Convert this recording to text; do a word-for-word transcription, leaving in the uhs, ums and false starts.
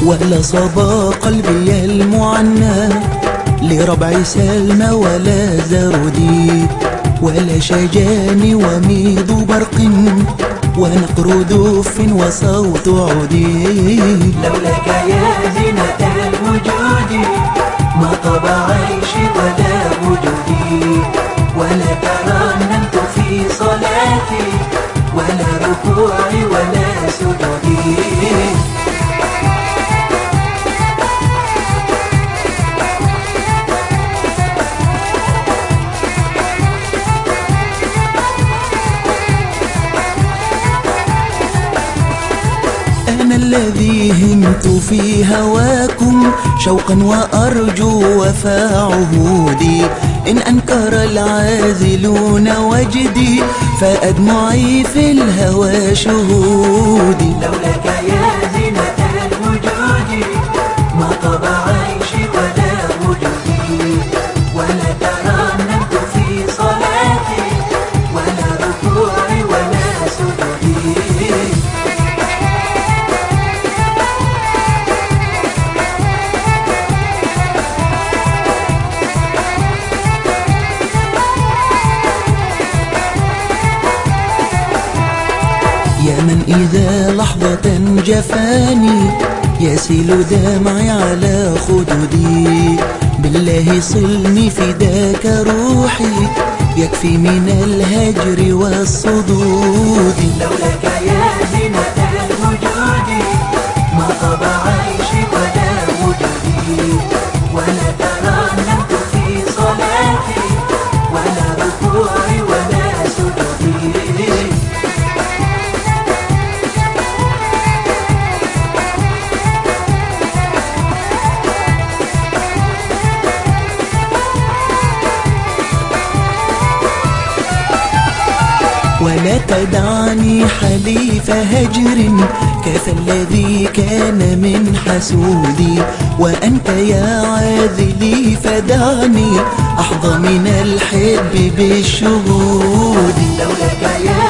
ولا صبا قلبي المعنى لربع سلمى ولا زردي، ولا شجان وميض برق ونقر دف وصوت عودي. لولاك يا زينة الوجود ما طاب عيشي ولا وجودي، ولا ترنمت في صلاتي ولا ركوعي ولا سجودي. أنا الذي همت في هواكم شوقا وأرجو وفاء عهودي، إن أنكر العازلون وجدي فأدمعي في الهوى شهودي. لولاك يا زينة الوجود ما طاب عيشي ولا وجودي، ولا ترنمت في صلاتي ولا ركوعي ولا سجودي. يا من إذا لحظة جفاني يسيل دمعي على خدودي، بالله صلني فداك روحي يكفي من الهجر والصدود. لولاك يا زينة الوجود ما طاب عيشي ولا وجودي، ولا ترنمت في صلاتي ولا ركوعي ولا سجودي. ولا تدعني حليف هجر كفى الذي كان من حسودي، وأنت يا عاذلي فدعني أحظى من الحب بالشهود. لولاك يا